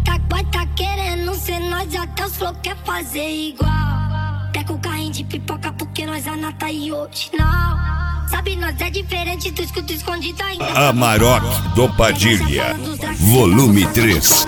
Boy tá querendo ser nós, até os flow quer fazer igual. Pega o carrinho de pipoca porque nós anota hoje não. Sabe, nós é diferente, tu escuta escondido ainda. Amarok do Padilha, volume 3.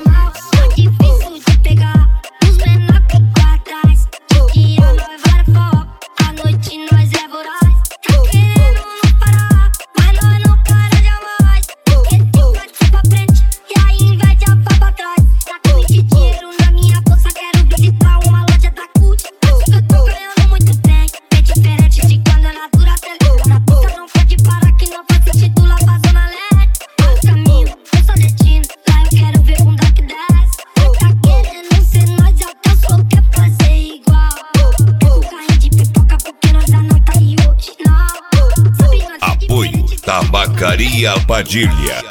Tabacaria Padilha.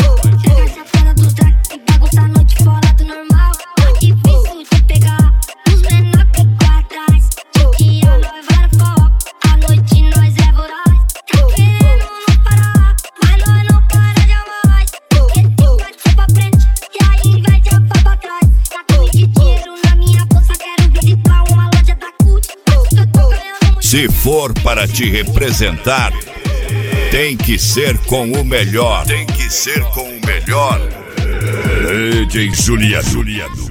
Se for para te representar, tem que ser com o melhor. Tem que ser com o melhor. DJ Juliano.